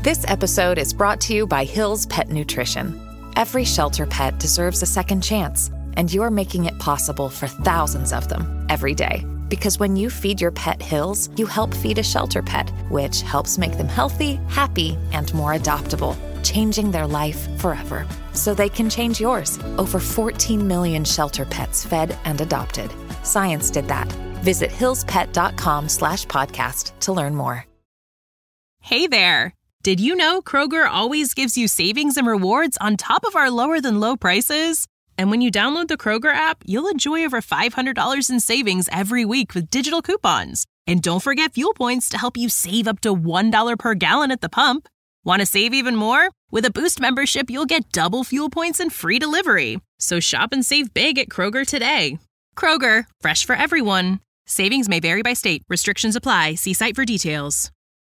This episode is brought to you by Hill's Pet Nutrition. Every shelter pet deserves a second chance, and you're making it possible for thousands of them every day. Because when you feed your pet Hill's, you help feed a shelter pet, which helps make them healthy, happy, and more adoptable, changing their life forever. So they can change yours. Over 14 million shelter pets fed and adopted. Science did that. Visit hillspet.com/podcast to learn more. Hey there. Did you know Kroger always gives you savings and rewards on top of our lower than low prices? And when you download the Kroger app, you'll enjoy over $500 in savings every week with digital coupons. And don't forget fuel points to help you save up to $1 per gallon at the pump. Want to save even more? With a Boost membership, you'll get double fuel points and free delivery. So shop and save big at Kroger today. Kroger, fresh for everyone. Savings may vary by state. Restrictions apply. See site for details.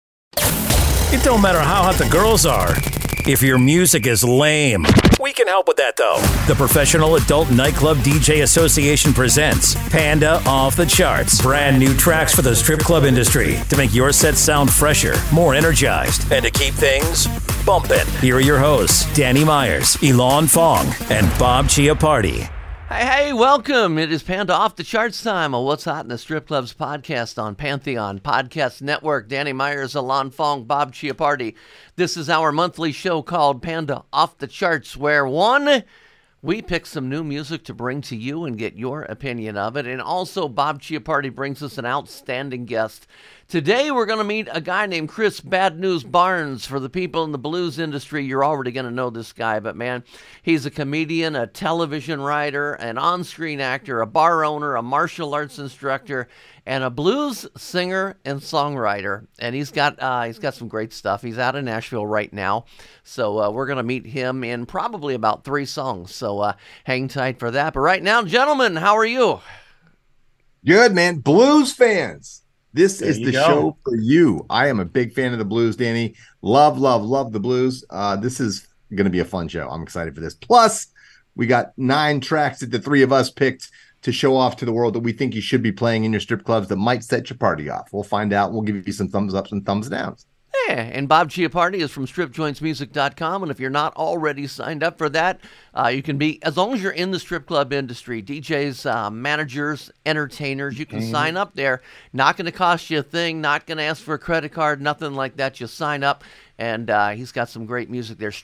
It don't matter how hot the girls are. If your music is lame, we can help with that, though. The Professional Adult Nightclub DJ Association presents Panda Off the Charts. Brand new tracks for the strip club industry to make your set sound fresher, more energized, and to keep things bumping. Here are your hosts, Danny Myers, Elon Fong, and Bob Chiappardi. Hey, welcome. It is Panda Off the Charts time, a What's Hot in the Strip Clubs podcast on Pantheon Podcast Network. Danny Myers, Alon Fong, Bob Chiappardi. This is our monthly show called Panda Off the Charts, where we pick some new music to bring to you and get your opinion of it. And also, Bob Chiappardi brings us an outstanding guest. Today, we're going to meet a guy named Chris Bad News Barnes. For the people in the blues industry, you're already going to know this guy. But, man, he's a comedian, a television writer, an on-screen actor, a bar owner, a martial arts instructor, and a blues singer and songwriter. And he's got some great stuff. He's out in Nashville right now. So we're going to meet him in probably about 3 songs. So hang tight for that. But right now, gentlemen, how are you? Good, man. Blues fans. This is the show for you. I am a big fan of the blues, Danny. Love the blues. This is going to be a fun show. I'm excited for this. Plus, we got 9 tracks that the 3 of us picked to show off to the world that we think you should be playing in your strip clubs that might set your party off. We'll find out. We'll give you some thumbs ups and thumbs downs. Yeah, and Bob Chiappardi is from stripjointsmusic.com, and if you're not already signed up for that, you can be, as long as you're in the strip club industry, DJs, managers, entertainers, you can sign up there. Not going to cost you a thing, not going to ask for a credit card, nothing like that. Just sign up, and he's got some great music there.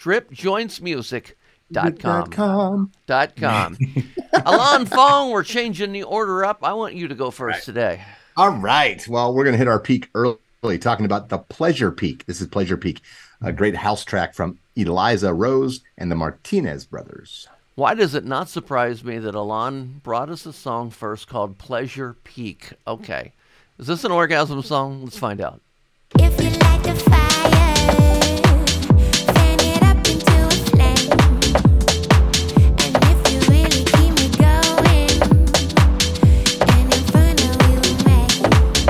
stripjointsmusic.com. Alon Fong, we're changing the order up. I want you to go first today. All right. Well, we're going to hit our peak early, talking about the Pleasure Peak. This is Pleasure Peak, a great house track from Eliza Rose and the Martinez Brothers. Why does it not surprise me that Alon brought us a song first called Pleasure Peak? Okay. Is this an orgasm song? Let's find out. If you like the fire, fan it up into a flame. And if you really keep me going, an inferno will make.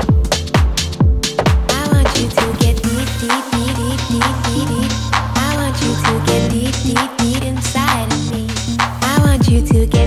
I want you to get deep, deep, deep, deep, deep, deep, deep. I want you to get deep, deep, deep inside of me. I want you to get.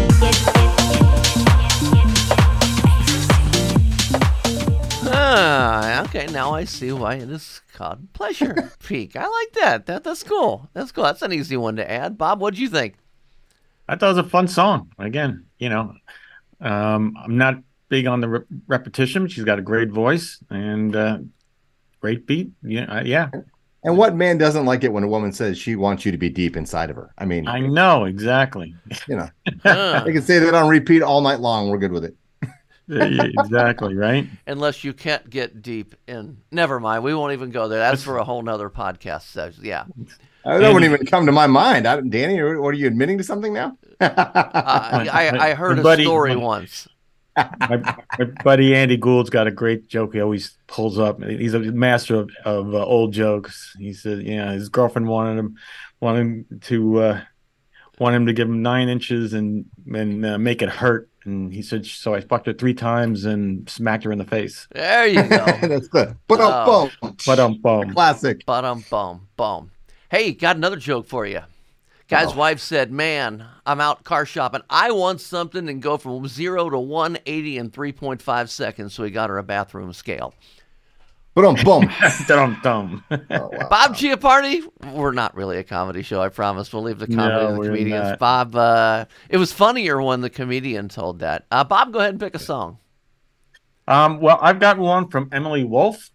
Okay, now I see why it is called Pleasure Peak. I like that. That's cool. That's cool. That's an easy one to add. Bob, what'd you think? I thought it was a fun song. Again, I'm not big on the repetition. She's got a great voice and great beat. Yeah. And what man doesn't like it when a woman says she wants you to be deep inside of her? I mean, I know exactly. They can say that on repeat all night long. We're good with it. Exactly, right? Unless you can't get deep in. Never mind. We won't even go there. That's for a whole nother podcast. So, yeah. That wouldn't even come to my mind. Danny, what are you admitting to something now? I heard a story once. My buddy Andy Gould's got a great joke. He always pulls up. He's a master of old jokes. He said, his girlfriend wanted him to give him 9 inches and make it hurt. And he said, so I fucked her 3 times and smacked her in the face. There you go. That's good. Boom. Classic. Boom. Hey, got another joke for you. Guy's wife said, man, I'm out car shopping. I want something and go from 0 to 180 in 3.5 seconds. So he got her a bathroom scale. Boom. Dum-dum. Oh, wow. Bob Chiappardi, we're not really a comedy show, I promise. We'll leave the comedy to the we're comedians. not. Bob, it was funnier when the comedian told that. Bob, go ahead and pick a song. Well, I've got one from Emily Wolf.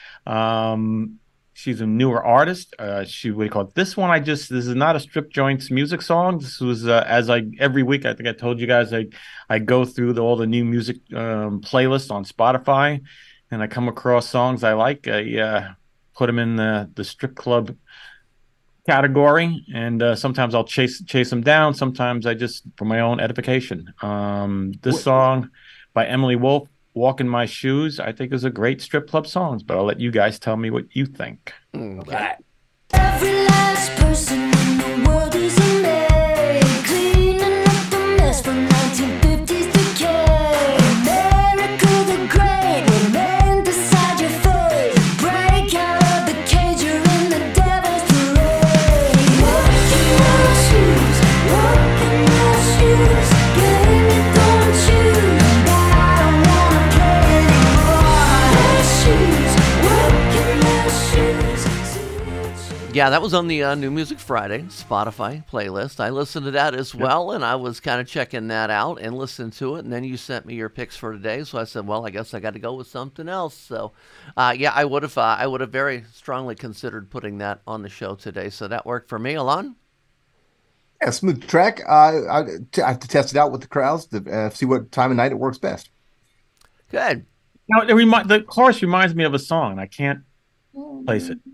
She's a newer artist. What do you call it? This is not a Strip Joints music song. This was every week, I think I told you guys, I go through all the new music playlists on Spotify, and I come across songs I like. I put them in the strip club category, and sometimes I'll chase them down. Sometimes I just for my own edification. This song by Emily Wolf, "Walk in My Shoes," I think is a great strip club song, but I'll let you guys tell me what you think. Okay. Every last person in the world is a maid, cleaning up the mess from 1950s decay. America the Great, remain beside your fate. Break out of the cage, you're in the devil's parade. Walk in my shoes, walk in my shoes. Baby, don't choose, I don't wanna play anymore. My shoes, walk in my shoes. Yeah, that was on the New Music Friday Spotify playlist. I listened to that as well, and I was kind of checking that out and listened to it. And then you sent me your picks for today, so I said, well, I guess I got to go with something else. So, yeah, I would have very strongly considered putting that on the show today. So that worked for me. Alon? Yeah, smooth track. I have to test it out with the crowds to see what time of night it works best. Good. Now, the chorus reminds me of a song, and I can't place it.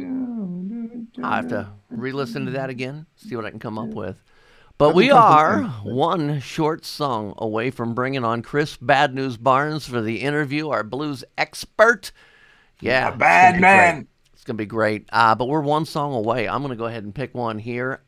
I have to re-listen to that again, see what I can come up with. But we are one short song away from bringing on Chris Bad News Barnes for the interview, our blues expert. Yeah, Bad man. It's going to be great. But we're one song away. I'm going to go ahead and pick one here.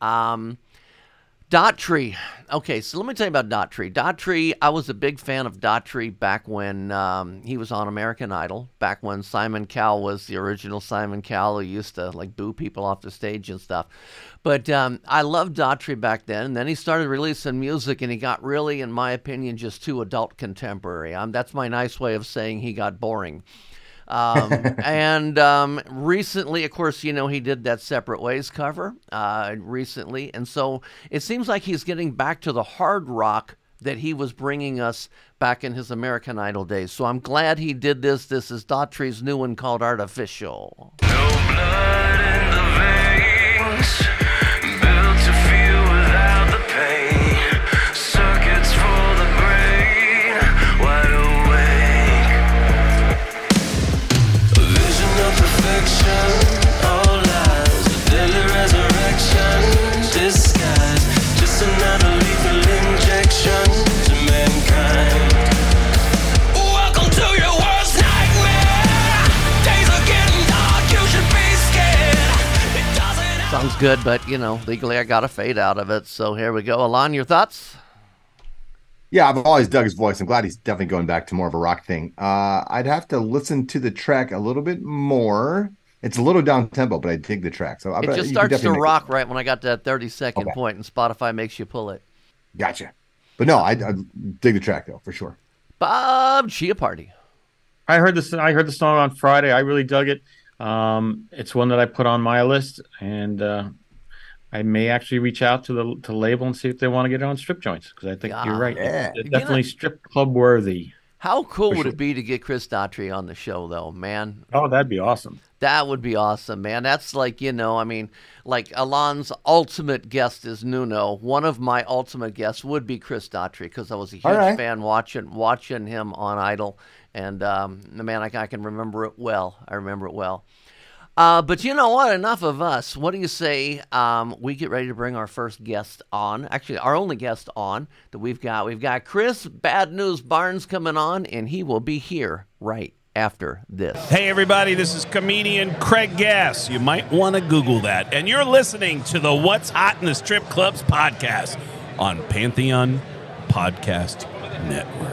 Daughtry. Okay, so let me tell you about Daughtry. Daughtry, I was a big fan of Daughtry back when he was on American Idol, back when Simon Cowell was the original Simon Cowell, who used to like boo people off the stage and stuff. But I loved Daughtry back then, and then he started releasing music, and he got really, in my opinion, just too adult contemporary. That's my nice way of saying he got boring. And recently, of course, you know, he did that Separate Ways cover recently. And so it seems like he's getting back to the hard rock that he was bringing us back in his American Idol days. So I'm glad he did this. This is Daughtry's new one called Artificial. No blood in the veins, built to feel without the pain. Circuits for the brain, wide awake. A vision of perfection, all lies. A daily resurrection, disguise. Just another lethal injection to mankind. Welcome to your worst nightmare. Days are getting dark, you should be scared. It doesn't. Sounds good, but, you know, legally I got to fade out of it. So here we go. Alon, your thoughts? Yeah, I've always dug his voice. I'm glad he's definitely going back to more of a rock thing. I'd have to listen to the track a little bit more. It's a little down tempo, but I dig the track. So It just starts to rock right when I got to that 30-second point, and Spotify makes you pull it. Gotcha. But no, I dig the track though for sure. Bob Chiappardi. I heard the song on Friday. I really dug it. It's one that I put on my list, and I may actually reach out to the label and see if they want to get it on Strip Joints, because I think you're right. Yeah. It's definitely strip club worthy. How cool would sure. it be to get Chris Daughtry on the show, though, man? Oh, that'd be awesome. That would be awesome, man. That's like, you know, I mean, like Alon's ultimate guest is Nuno. One of my ultimate guests would be Chris Daughtry, because I was a huge fan watching him on Idol. And, man, I can remember it well. I remember it well. But you know what? Enough of us. What do you say we get ready to bring our first guest on? Actually, our only guest on that we've got. We've got Chris Bad News Barnes coming on, and he will be here right after this. Hey, everybody, this is comedian Craig Gass. You might want to Google that. And you're listening to the What's Hot in the Strip Clubs podcast on Pantheon Podcast Network.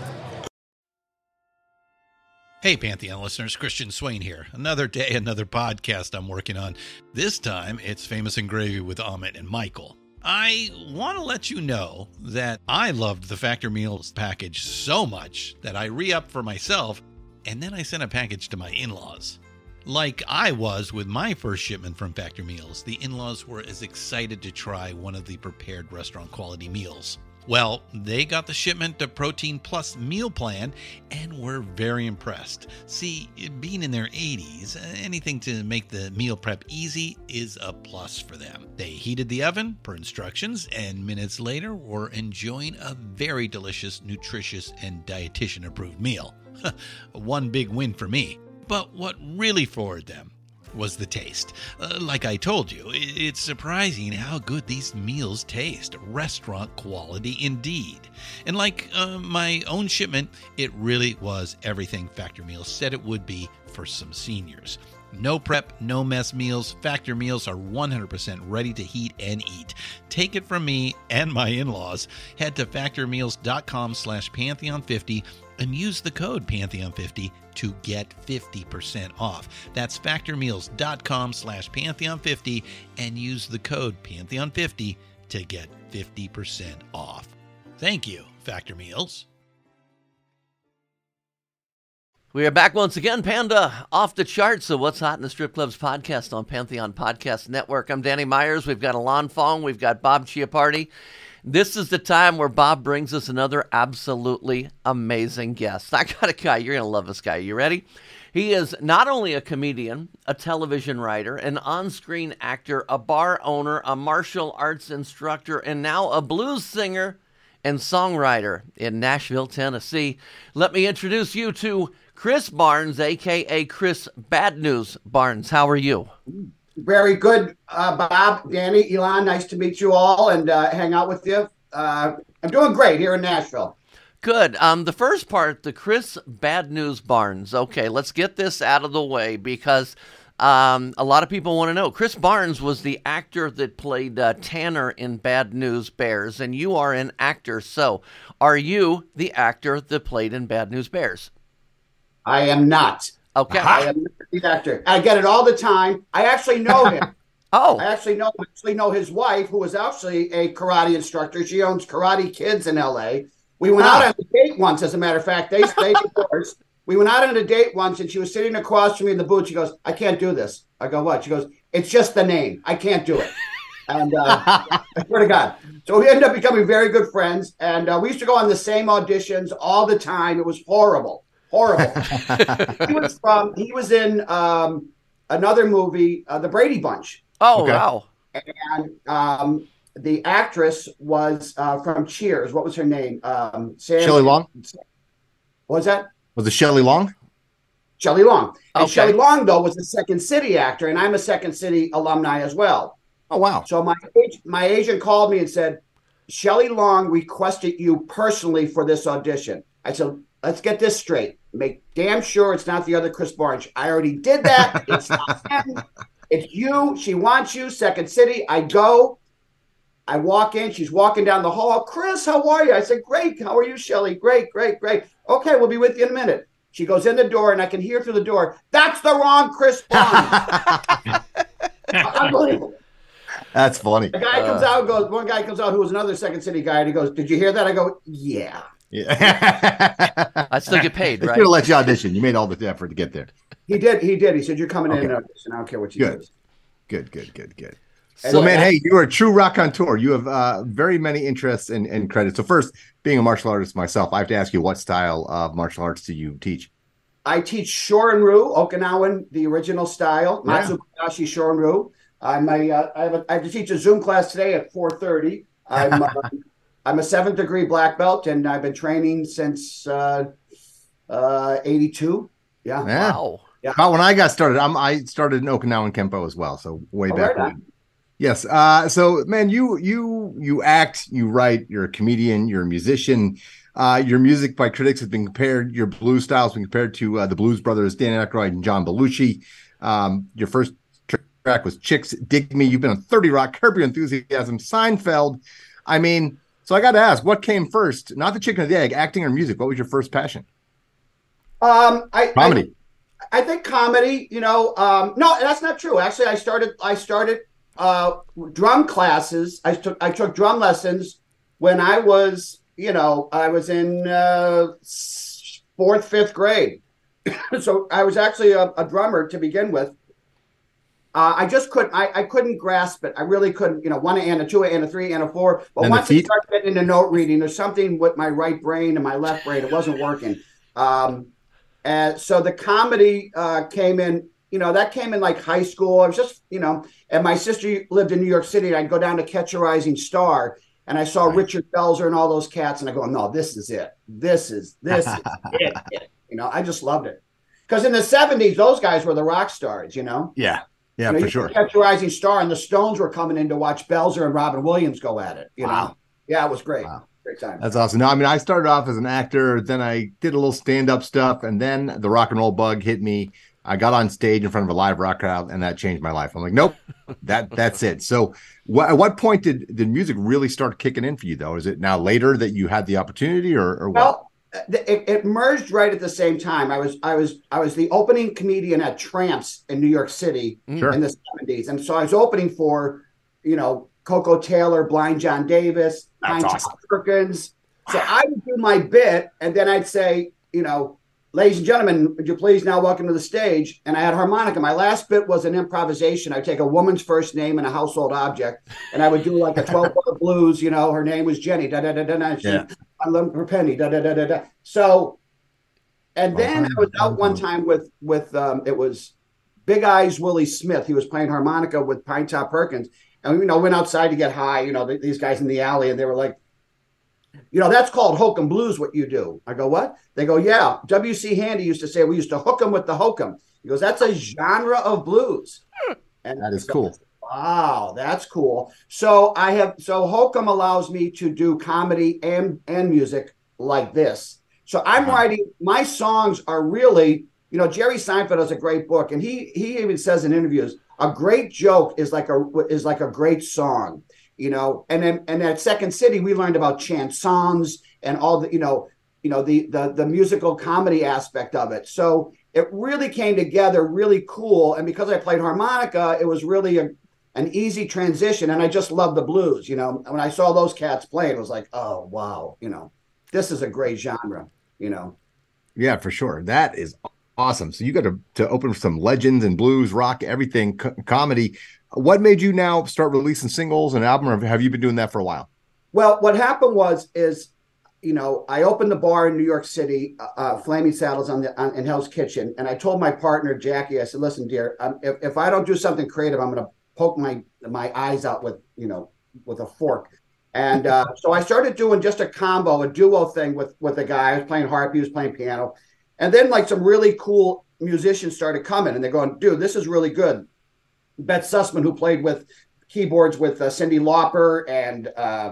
Hey, Pantheon listeners, Christian Swain here. Another day, another podcast I'm working on. This time, it's Famous and Gravy with Amit and Michael. I want to let you know that I loved the Factor Meals package so much that I re-upped for myself and then I sent a package to my in-laws. Like I was with my first shipment from Factor Meals, the in-laws were as excited to try one of the prepared restaurant quality meals. Well, they got the shipment to Protein Plus meal plan and were very impressed. See, being in their 80s, anything to make the meal prep easy is a plus for them. They heated the oven per instructions, and minutes later were enjoying a very delicious, nutritious, and dietitian-approved meal. One big win for me. But what really floored them was the taste. Like I told you, it's surprising how good these meals taste. Restaurant quality indeed. And like my own shipment, it really was everything Factor Meals said it would be for some seniors. No prep, no mess meals. Factor Meals are 100% ready to heat and eat. Take it from me and my in-laws. Head to factormeals.com/Pantheon50 and use the code Pantheon50 to get 50% off. That's factormeals.com/Pantheon50 and use the code Pantheon50 to get 50% off. Thank you, Factor Meals. We are back once again, Panda, off the charts. So what's hot in the Strip Clubs podcast on Pantheon Podcast Network. I'm Danny Myers. We've got Alon Fong. We've got Bob Chiappardi. This is the time where Bob brings us another absolutely amazing guest. I got a guy. You're going to love this guy. You ready? He is not only a comedian, a television writer, an on-screen actor, a bar owner, a martial arts instructor, and now a blues singer and songwriter in Nashville, Tennessee. Let me introduce you to Chris Barnes, a.k.a. Chris Bad News Barnes. How are you? Very good, Bob, Danny, Elon. Nice to meet you all and hang out with you. I'm doing great here in Nashville. Good. The first part, the Chris Bad News Barnes. Okay, let's get this out of the way because a lot of people want to know. Chris Barnes was the actor that played Tanner in Bad News Bears, and you are an actor. So are you the actor that played in Bad News Bears? I am not. Okay. I am not the actor. I get it all the time. I actually know him. Oh. I actually know his wife, who is actually a karate instructor. She owns Karate Kids in L.A. We went out on a date once, as a matter of fact. They divorced. We went out on a date once, and she was sitting across from me in the booth. She goes, I can't do this. I go, what? She goes, it's just the name. I can't do it. And I swear to God. So we ended up becoming very good friends, and we used to go on the same auditions all the time. It was horrible. Horrible. He was in another movie, The Brady Bunch. Oh, okay. Wow. And the actress was from Cheers. What was her name? Shelley Long? What was that? Was it Shelley Long? Shelley Long. And Okay. Shelley Long, though, was a Second City actor, and I'm a Second City alumni as well. Oh, wow. So my agent called me and said, Shelley Long requested you personally for this audition. I said, let's get this straight. Make damn sure it's not the other Chris Barnes. I already did that. It's not him. It's you. She wants you. Second City. I go. I walk in. She's walking down the hall. Chris, how are you? I said, great. How are you, Shelley? Great, great, great. Okay, we'll be with you in a minute. She goes in the door, and I can hear through the door, that's the wrong Chris Barnes. Unbelievable. That's funny. The guy comes out and goes, one guy comes out who was another Second City guy, and he goes, did you hear that? I go, yeah. Yeah. I still get paid, They right? should have let you audition. You made all the effort to get there. He did. He said, you're coming in Okay. and audition. I don't care what you do. Good. And So, look, man, hey, you are a true raconteur. You have very many interests and credits. So first, being a martial artist myself, I have to ask you, what style of martial arts do you teach? I teach Shorin-ryu, Okinawan, the original style, Yeah. Matsubashi Shorin-ryu. I have to teach a Zoom class today at 4:30. I'm a 7th degree black belt, and I've been training since 82. Yeah. Wow. Yeah. About when I got started, I started in Okinawan Kempo as well. So way back right when. Yes. So, man, you act, you write, you're a comedian, you're a musician. Your music by critics has been compared, your blues style has been compared to the Blues Brothers, Dan Aykroyd and John Belushi. Your first track was Chicks Dig Me. You've been on 30 Rock, Curb Your Enthusiasm, Seinfeld. I mean, so I got to ask, what came first? Not the chicken or the egg, acting or music? What was your first passion? Comedy. I think comedy, no, that's not true. Actually, I started drum classes. I took drum lessons when I was, I was in 4th, 5th grade. So I was actually a drummer to begin with. I just couldn't. I couldn't grasp it. I really couldn't. You know, 1 and a 2 and a 3 and a 4. But And once I started getting into note reading, there's something with my right brain and my left brain. It wasn't working. And so the comedy came in. You know, that came in like high school. I was just, you know, and my sister lived in New York City. And I'd go down to Catch a Rising Star, and I saw Richard Belzer and all those cats, and I go, no, this is it. This is it. You know, I just loved it. Because in the 70s, those guys were the rock stars, you know? Yeah. Yeah, you know, for sure. Catch a Rising Star, and the Stones were coming in to watch Belzer and Robin Williams go at it, you know? Yeah, it was great. Wow. Great time. That's awesome. No, I mean, I started off as an actor, then I did a little stand-up stuff, and then the rock and roll bug hit me. I got on stage in front of a live rock crowd, and that changed my life. I'm like, nope, that's it. So at what point did music really start kicking in for you, though? Is it now later that you had the opportunity, or what? Well, it merged right at the same time. I was the opening comedian at Tramps in New York City in the 70s. And so I was opening for, you know, Coco Taylor, Blind John Davis, That's awesome. Perkins. So I would do my bit, and then I'd say, you know, ladies and gentlemen, would you please now welcome to the stage? And I had harmonica. My last bit was an improvisation. I'd take a woman's first name and a household object, and I would do like a 12-bar blues. You know, her name was Jenny. Da da da da da. Yeah. I love her penny. Da da da da da. So, and then I was out one time with it was Big Eyes Willie Smith. He was playing harmonica with Pine Top Perkins, and went outside to get high. You know, these guys in the alley, and they were like, you know, that's called hokum blues, what you do. I go, what? They go, yeah. W.C. Handy used to say we used to hook 'em with the hokum. He goes, that's a genre of blues. And that is cool. Wow, that's cool. So hokum allows me to do comedy and music like this. So I'm writing, my songs are really, you know, Jerry Seinfeld has a great book, and he even says in interviews, a great joke is like a great song. You know, and at Second City, we learned about chansons and all the, the musical comedy aspect of it. So it really came together really cool. And because I played harmonica, it was really an easy transition. And I just love the blues. You know, when I saw those cats playing, it was like, oh, wow, you know, this is a great genre, you know. Yeah, for sure. That is awesome. So you got to open some legends and blues, rock, everything, comedy. What made you now start releasing singles and album, or have you been doing that for a while? Well, what happened is, you know, I opened the bar in New York City, Flaming Saddles in Hell's Kitchen, and I told my partner Jackie, I said, "Listen, dear, if I don't do something creative, I'm going to poke my eyes out with a fork." And so I started doing just a duo thing with a guy. I was playing harp, he was playing piano, and then like some really cool musicians started coming, and they're going, "Dude, this is really good." Beth Sussman, who played with keyboards with Cyndi Lauper and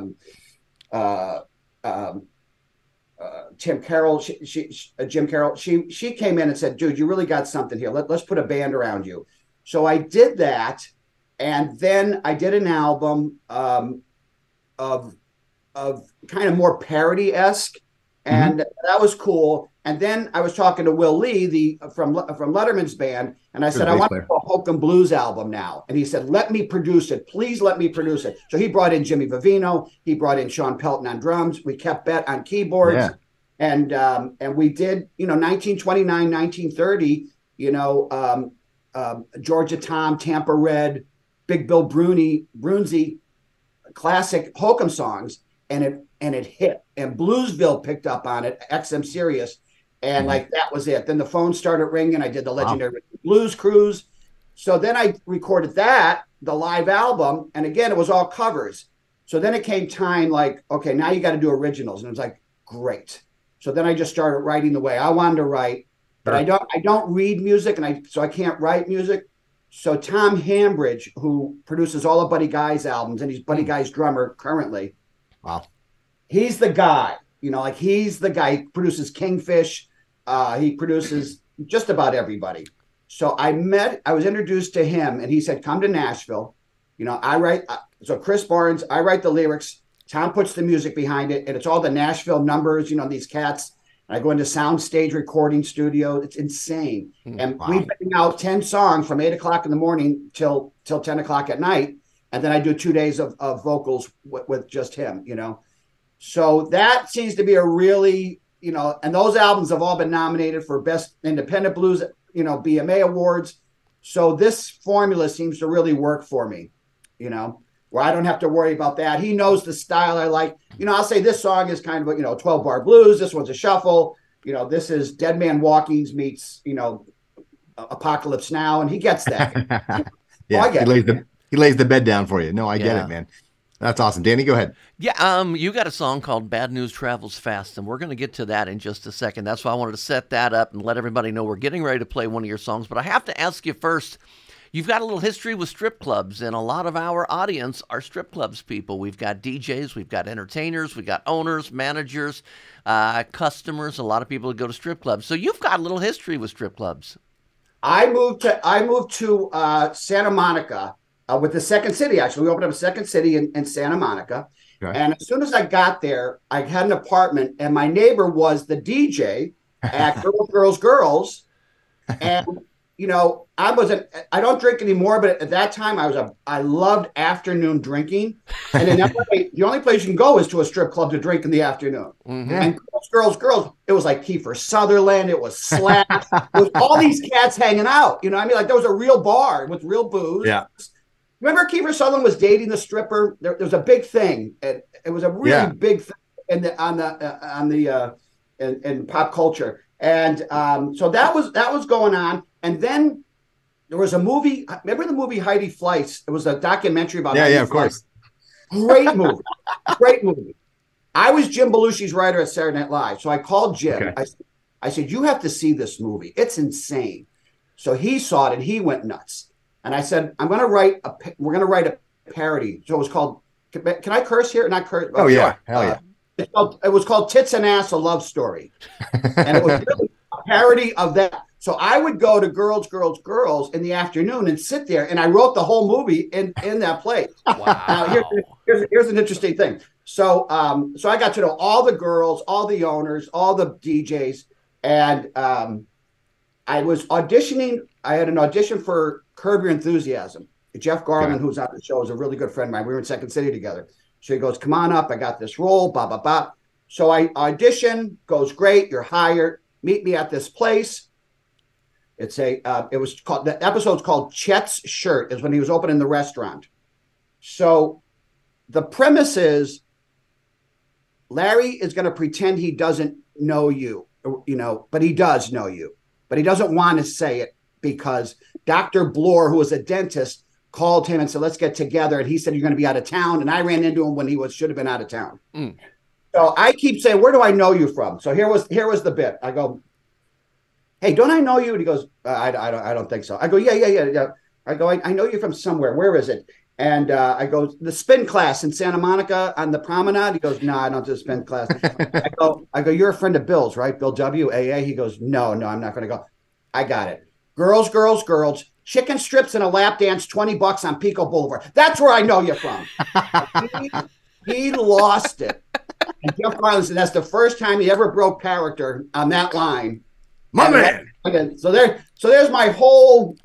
Jim Carroll. She came in and said, "Dude, you really got something here. Let's put a band around you." So I did that, and then I did an album of kind of more parody-esque, and that was cool. And then I was talking to Will Lee, from Letterman's band, and I said, I want to do a hokum blues album now. And he said, let me produce it. Please let me produce it. So he brought in Jimmy Vivino. He brought in Sean Pelton on drums. We kept Bet on keyboards. Yeah. And we did, 1929, 1930, Georgia Tom, Tampa Red, Big Bill Brunzi, classic hokum songs. And it hit. And Bluesville picked up on it, XM Sirius. And like that was it. Then the phone started ringing. I did the legendary Blues Cruise. So then I recorded the live album. And again, it was all covers. So then it came time like, okay, now you got to do originals. And it was like, great. So then I just started writing the way I wanted to write. But I don't read music, so I can't write music. So Tom Hambridge, who produces all of Buddy Guy's albums, and he's Buddy Guy's drummer currently. Wow. He's the guy. He's the guy. He produces Kingfish. He produces just about everybody. So I was introduced to him, and he said, come to Nashville. I write. So Chris Barnes, I write the lyrics. Tom puts the music behind it, and it's all the Nashville numbers, these cats. And I go into Soundstage recording studio. It's insane. And we bang out 10 songs from 8 o'clock in the morning till 10 o'clock at night. And then I do 2 days of vocals with just him, So that seems to be a really and those albums have all been nominated for Best Independent Blues, BMA awards. So this formula seems to really work for me, where I don't have to worry about that. He knows the style I like. I'll say this song is kind of a 12-bar blues. This one's a shuffle. This is Dead Man Walkings meets, Apocalypse Now, and he gets that. Yeah, I get he lays the bed down for you. No, I get it, man. That's awesome. Danny, go ahead. Yeah, you got a song called Bad News Travels Fast, and we're going to get to that in just a second. That's why I wanted to set that up and let everybody know we're getting ready to play one of your songs. But I have to ask you first, you've got a little history with strip clubs, and a lot of our audience are strip clubs people. We've got DJs, we've got entertainers, we've got owners, managers, customers, a lot of people that go to strip clubs. So you've got a little history with strip clubs. I moved to Santa Monica with the Second City. Actually, we opened up a Second City in Santa Monica. Okay. And as soon as I got there, I had an apartment, and my neighbor was the DJ at Girls. And I don't drink anymore, but at that time I loved afternoon drinking. And in LA, the only place you can go is to a strip club to drink in the afternoon. Mm-hmm. And Girls, it was like Kiefer Sutherland, it was Slash, it was all these cats hanging out. Like there was a real bar with real booze. Yeah. Remember Kiefer Sutherland was dating the stripper? There was a big thing. It was a really big thing in pop culture. And so that was going on. And then there was a movie. Remember the movie Heidi Fleiss? It was a documentary about Heidi of course. Great movie. Great movie. I was Jim Belushi's writer at Saturday Night Live. So I called Jim. Okay. I said, you have to see this movie. It's insane. So he saw it and he went nuts. And I said, we're going to write a parody. So it was called, can I curse here? Not curse. Oh, yeah. Hell yeah. It was called Tits and Ass, a Love Story. And it was really a parody of that. So I would go to Girls in the afternoon and sit there, and I wrote the whole movie in that place. Wow. Now, here's an interesting thing. So I got to know all the girls, all the owners, all the DJs, and I was auditioning. I had an audition for Curb Your Enthusiasm. Jeff Garland, who's on the show, is a really good friend of mine. We were in Second City together. So he goes, come on up. I got this role, blah, blah, blah. So I audition, goes great. You're hired. Meet me at this place. The episode's called Chet's Shirt, is when he was opening the restaurant. So the premise is Larry is going to pretend he doesn't know you, but he does know you, but he doesn't want to say it because Dr. Bloor, who was a dentist, called him and said, let's get together. And he said, you're going to be out of town. And I ran into him when he should have been out of town. Mm. So I keep saying, where do I know you from? So here was the bit. I go, hey, don't I know you? And he goes, I don't think so. I go, yeah. I go, I know you from somewhere. Where is it? And I go, the spin class in Santa Monica on the promenade. He goes, no, I don't do the spin class. I go, you're a friend of Bill's, right? Bill W, AA. He goes, no, I'm not going to go. I got it. Girls, chicken strips and a lap dance, $20 on Pico Boulevard. That's where I know you from. he lost it. And Jeff Garland said that's the first time he ever broke character on that line. My man. So there's my whole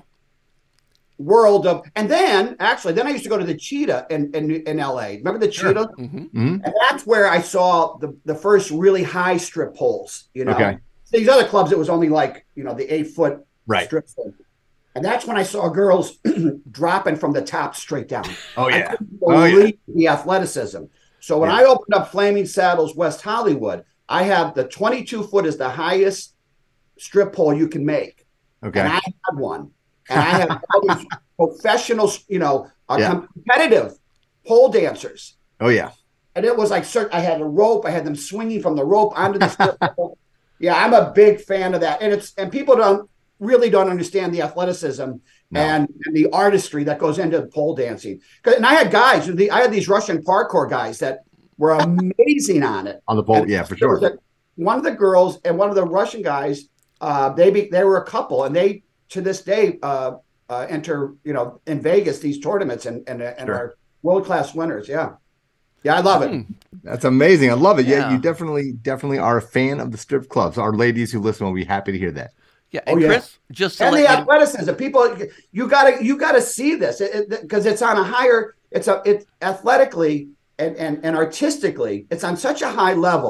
world of, and then I used to go to the Cheetah in LA. Remember the Cheetah? Sure. Mm-hmm. And that's where I saw the first really high strip poles. Okay. These other clubs, it was only like the 8-foot strip pole. And that's when I saw girls dropping from the top straight down. Oh yeah. I couldn't believe the athleticism. So when I opened up Flaming Saddles West Hollywood, I have the 22-foot is the highest strip pole you can make. Okay. And I had one. And I had all these professional, competitive pole dancers. Oh, yeah. And it was like, I had a rope. I had them swinging from the rope onto the strip pole. Yeah, I'm a big fan of that. And people don't understand the athleticism and the artistry that goes into pole dancing. And I had guys, I had these Russian parkour guys that were amazing on it. On the pole, yeah, for sure. One of the girls and one of the Russian guys, they were a couple, and they, to this day, enter, in Vegas, these tournaments and are world-class winners. Yeah. Yeah, I love it. That's amazing. I love it. Yeah, you definitely are a fan of the strip clubs. Our ladies who listen will be happy to hear that. Yeah, and Chris, the athleticism. People, you gotta see this because it's on a higher. It's athletically and artistically, it's on such a high level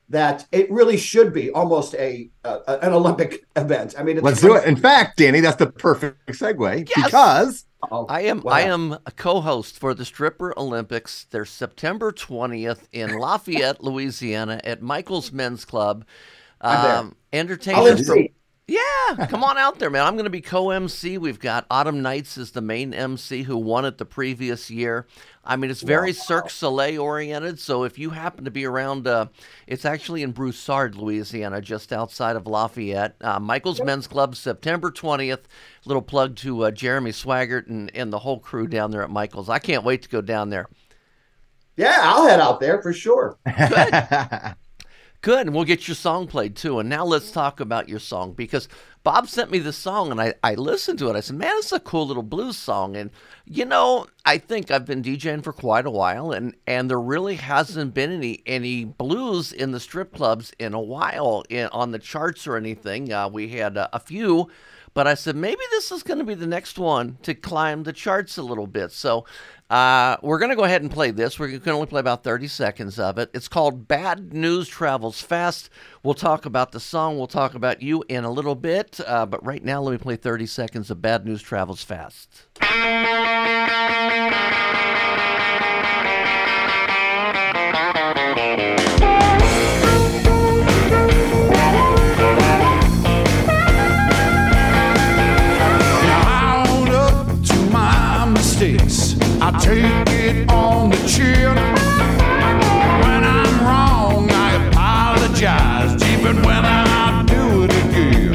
that it really should be almost an Olympic event. I mean, let's do it. In fact, Danny, that's the perfect segue because I am a co-host for the Stripper Olympics. They're September 20th in Lafayette, Louisiana, at Michael's Men's Club. Entertainment. Yeah, come on out there, man. I'm going to be co-MC. We've got Autumn Nights as the main MC who won it the previous year. I mean, it's very Cirque Soleil oriented, so if you happen to be around, it's actually in Broussard, Louisiana, just outside of Lafayette. Michael's Men's Club, September 20th. Little plug to Jeremy Swaggart and the whole crew down there at Michael's. I can't wait to go down there. Yeah, I'll head out there for sure. Good, and we'll get your song played too. And now let's talk about your song, because Bob sent me this song, and I listened to it. I said, man, it's a cool little blues song. And, you know, I think I've been DJing for quite a while, and there really hasn't been any blues in the strip clubs in a while on the charts or anything. We had a few, but I said, maybe this is going to be the next one to climb the charts a little bit. So we're going to go ahead and play this. We can only play about 30 seconds of it. It's called Bad News Travels Fast. We'll talk about the song. We'll talk about you in a little bit. But right now, let me play 30 seconds of Bad News Travels Fast. I take it on the chin. When I'm wrong, I apologize, even when I do it again.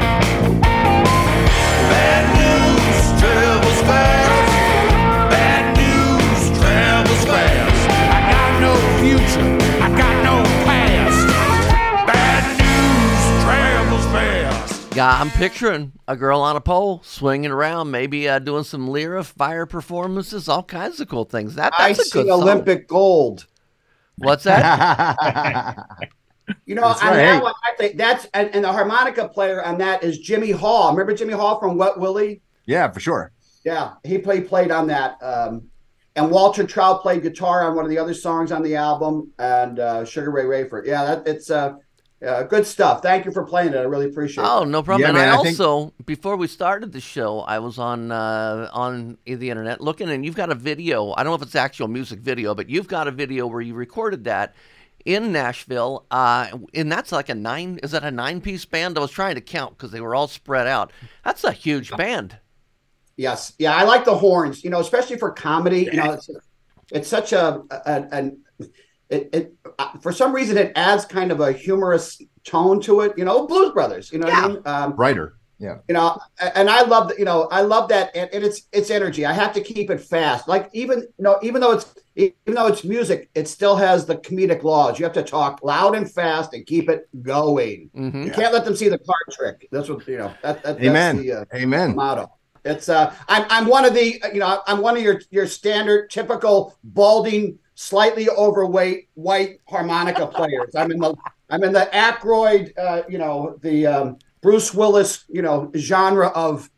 Bad news travels fast. Bad news travels fast. I got no future, I got no past. Bad news travels fast. Yeah, I'm picturing a girl on a pole swinging around, maybe doing some lyra, fire performances, all kinds of cool things. That's I a see good song. Olympic gold. What's that? You know, That's on right. that one, I think that's and the harmonica player on that is Jimmy Hall. Remember Jimmy Hall from Wet Willie? Yeah, for sure. Yeah, he played on that. And Walter Trout played guitar on one of the other songs on the album, and Sugar Ray Rayford. Yeah, it's good stuff. Thank you for playing it. I really appreciate it. Oh, no problem. Yeah, and man, I I think- also, before we started the show, I was on the internet looking, and you've got a video. I don't know if it's actual music video, but you've got a video where you recorded that in Nashville, and that's like is that a 9-piece band? I was trying to count because they were all spread out. That's a huge band. Yes. Yeah, I like the horns, you know, especially for comedy. You know, it's such for some reason it adds kind of a humorous tone to it, you know, Blues Brothers, you know what I mean? Writer. Yeah. You know, and I love that, you know, I love that, and it's energy. I have to keep it fast. Like even though it's music, it still has the comedic laws. You have to talk loud and fast and keep it going. Mm-hmm. You can't let them see the card trick. That's what, you know, Amen. that's the Amen. motto. It's I'm one of the, you know, I'm one of your standard typical balding, slightly overweight white harmonica players. I'm in the Aykroyd, you know, the Bruce Willis, you know, genre of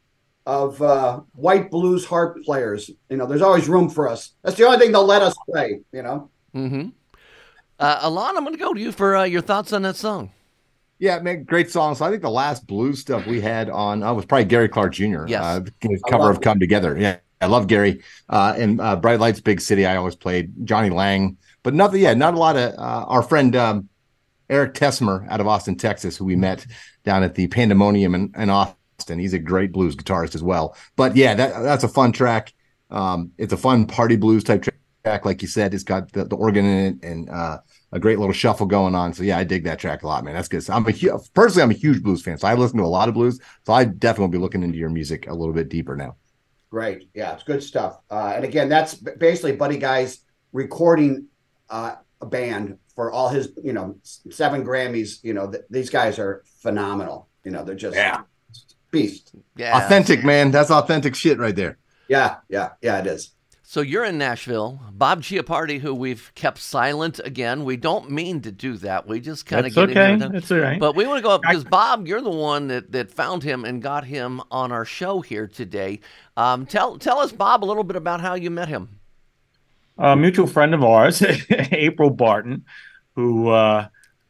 white blues harp players. You know, there's always room for us. That's the only thing they'll let us play, you know. Mm-hmm. Alon, I'm going to go to you for your thoughts on that song. Yeah, man, great song. So I think the last blues stuff we had on was probably Gary Clark Jr. Yes. His cover of Come Together. Yeah, I love Gary. And Bright Lights, Big City, I always played. Johnny Lang. But not a lot of our friend Eric Tesmer out of Austin, Texas, who we met down at the Pandemonium in Austin. He's a great blues guitarist as well. But yeah, that's a fun track. It's a fun party blues type track, like you said. It's got the organ in it and a great little shuffle going on. So yeah, I dig that track a lot, man. That's good. So I'm a huge blues fan. So I listen to a lot of blues. So I definitely will be looking into your music a little bit deeper now. Great. Yeah, it's good stuff. And again, that's basically Buddy Guy's recording a band for all his, you know, 7 Grammys. You know, these guys are phenomenal. You know, they're just beast. Yeah. Authentic, man. That's authentic shit right there. Yeah, it is. So you're in Nashville. Bob Chiappardi, who we've kept silent again. We don't mean to do that. We just kind of get in here. That's all right. But we want to go up because, Bob, you're the one that found him and got him on our show here today. Tell us, Bob, a little bit about how you met him. A mutual friend of ours, April Barton, who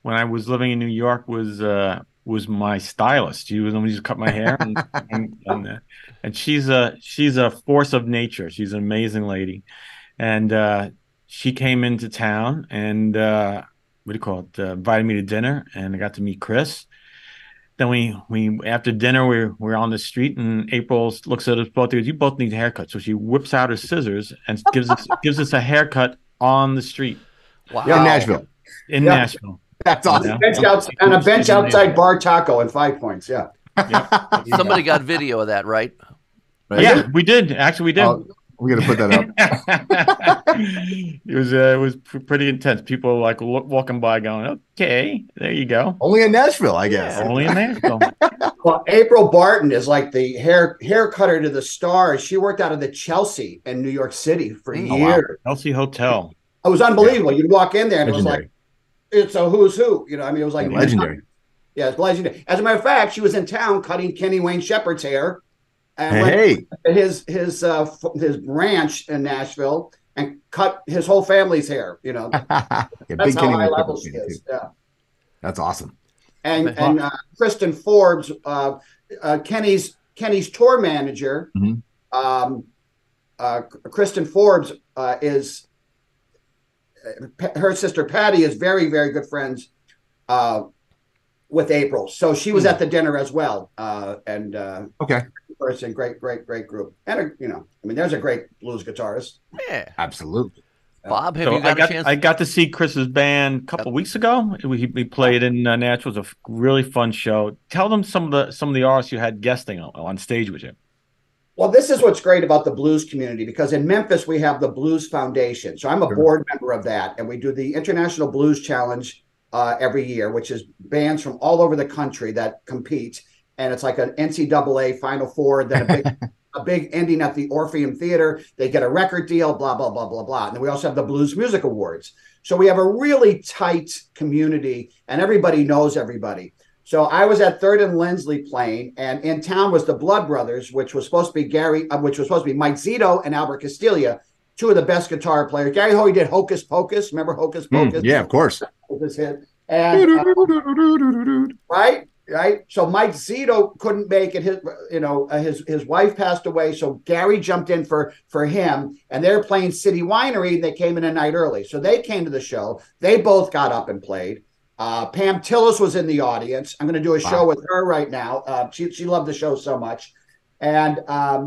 when I was living in New York was my stylist. She was the one who used to cut my hair, and she's a force of nature. She's an amazing lady, and she came into town and what do you call it? Invited me to dinner, and I got to meet Chris. Then we after dinner we're on the street, and April looks at us both and goes, "You both need haircuts." So she whips out her scissors and gives us a haircut on the street. Wow. Yeah, in Nashville. In Nashville. That's awesome. On a bench outside Bar Taco in 5 Points. Yeah. Somebody got video of that, right? Yeah, we did. Actually, we did. Oh, we're gonna put that up. It was pretty intense. People like walking by, going, "Okay, there you go." Only in Nashville, I guess. Only in Nashville. Well, April Barton is like the hair cutter to the stars. She worked out of the Chelsea in New York City for years. Chelsea Hotel. It was unbelievable. You'd walk in there and Legendary. it was like, it's a who's who. You know, I mean, it was like Legendary. Yeah, it's legendary. As a matter of fact, she was in town cutting Kenny Wayne Shepherd's hair, and Hey. went to his ranch in Nashville and cut his whole family's hair. You know, Yeah, that's big how Kenny high Wayne level Shepherd she is. too. Yeah, That's awesome. and Kristen Forbes, Kenny's tour manager. Mhm. Kristen Forbes is her sister Patty is very, very good friends with April, so she was at the dinner as well. Okay. Person, great group, and there's a great blues guitarist. Yeah, absolutely. Bob, have you got a chance? I got to see Chris's band a couple of weeks ago. He played in Nashville. It was a really fun show. Tell them some of the artists you had guesting on stage with you. Well, this is what's great about the blues community, because in Memphis we have the Blues Foundation. So I'm a board member of that, and we do the International Blues Challenge every year, which is bands from all over the country that compete, and it's like an NCAA Final Four, then a big ending at the Orpheum Theater. They get a record deal, blah blah blah blah blah, and then we also have the Blues Music Awards. So we have a really tight community, and everybody knows everybody. So I was at Third and Lindsley playing, and in town was the Blood Brothers, which was supposed to be Mike Zito and Albert Castiglia, two of the best guitar players. Gary Hoey did Hocus Pocus. Remember Hocus Pocus? Yeah, of course. That was his hit. And right. So Mike Zito couldn't make it. His wife passed away, so Gary jumped in for him, and they're playing City Winery, and they came in a night early. So they came to the show. They both got up and played. Pam Tillis was in the audience. I'm going to do a show with her right now. She loved the show so much. And, I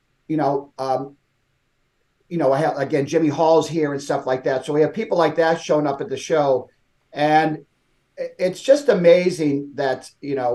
have, again, Jimmy Hall's here and stuff like that. So we have people like that showing up at the show. And it's just amazing that,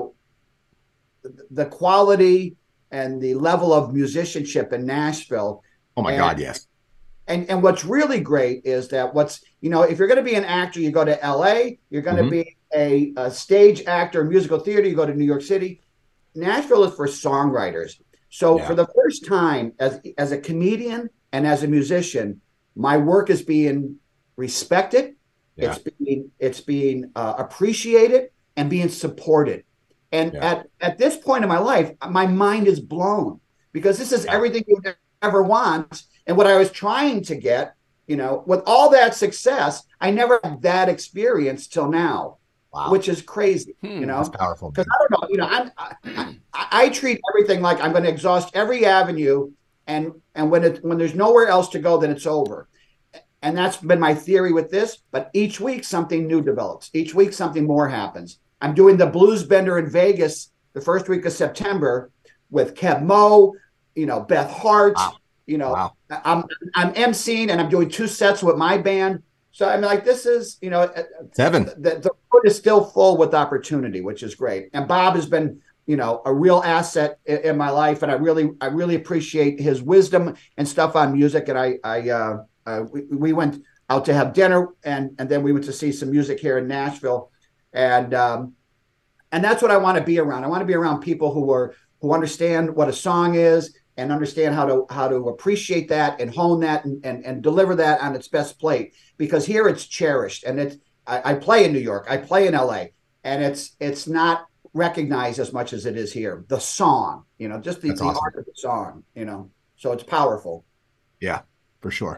the quality and the level of musicianship in Nashville. Oh my God, yes. And what's really great is that if you're going to be an actor, you go to LA. You're going to be a stage actor, musical theater, you go to New York City. Nashville is for songwriters. So for the first time as a comedian and as a musician, my work is being respected. Yeah. It's being appreciated and being supported. And at this point in my life, my mind is blown, because this is everything you would ever want. And what I was trying to get, with all that success, I never had that experience till now, which is crazy. That's powerful. Because I don't know, I treat everything like I'm going to exhaust every avenue, and when there's nowhere else to go, then it's over. And that's been my theory with this. But each week something new develops. Each week something more happens. I'm doing the Blues Bender in Vegas the first week of September with Kev Moe, Beth Hart. Wow. I'm emceeing, and I'm doing 2 sets with my band. So I'm like, this is, 7. The road is still full with opportunity, which is great. And Bob has been, a real asset in my life, and I really appreciate his wisdom and stuff on music. And we went out to have dinner, and then we went to see some music here in Nashville, and that's what I want to be around. I want to be around people who understand what a song is, and understand how to appreciate that and hone that and deliver that on its best plate. Because here it's cherished, and I play in New York, I play in LA, and it's not recognized as much as it is here. The song, just the art of the song, so it's powerful. Yeah, for sure.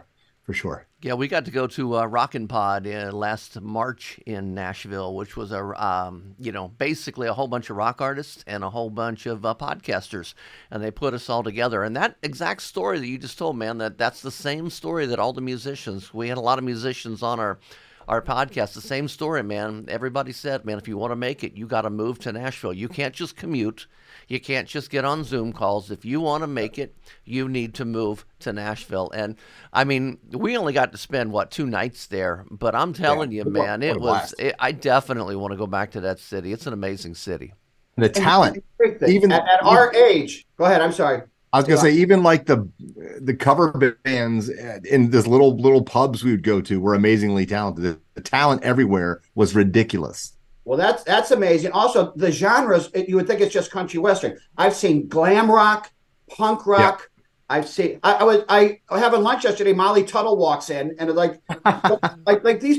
for sure. Yeah, we got to go to Rockin' Pod last March in Nashville, which was basically a whole bunch of rock artists and a whole bunch of podcasters, and they put us all together. And that exact story that you just told, man, that's the same story that all the musicians. We had a lot of musicians on our podcast. The same story, man. Everybody said, man, if you want to make it, you got to move to Nashville. You can't just commute. You can't just get on Zoom calls. If you want to make it, you need to move to Nashville. And I mean, we only got to spend 2 nights there, but I'm telling you, man, I definitely want to go back to that city. It's an amazing city. The talent, even at our age. Go ahead. I'm sorry. I was gonna say, even like the cover bands in this little pubs we would go to were amazingly talented. The talent everywhere was ridiculous. Well, that's amazing. Also, the genres, you would think it's just country western. I've seen glam rock, punk rock. Yeah. I've seen. I was having lunch yesterday. Molly Tuttle walks in, and like these.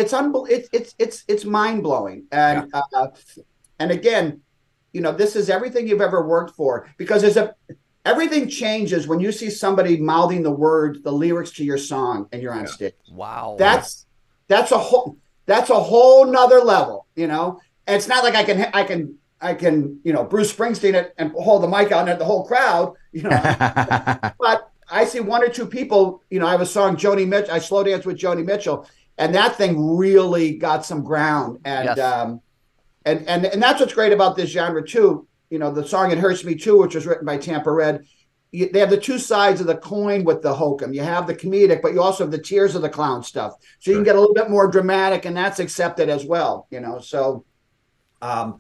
It's mind blowing. And and again, this is everything you've ever worked for, because everything changes when you see somebody mouthing the lyrics to your song, and you're on stage. Wow, that's a whole nother level. And it's not like I can Bruce Springsteen it and hold the mic out and the whole crowd. But I see 1 or 2 people. I have a song, Joni Mitchell. I slow dance with Joni Mitchell, and that thing really got some ground. And yes. And that's what's great about this genre too. The song "It Hurts Me Too," which was written by Tampa Red. They have the 2 sides of the coin with the hokum. You have the comedic, but you also have the tears of the clown stuff. So you can get a little bit more dramatic, and that's accepted as well. So, I'm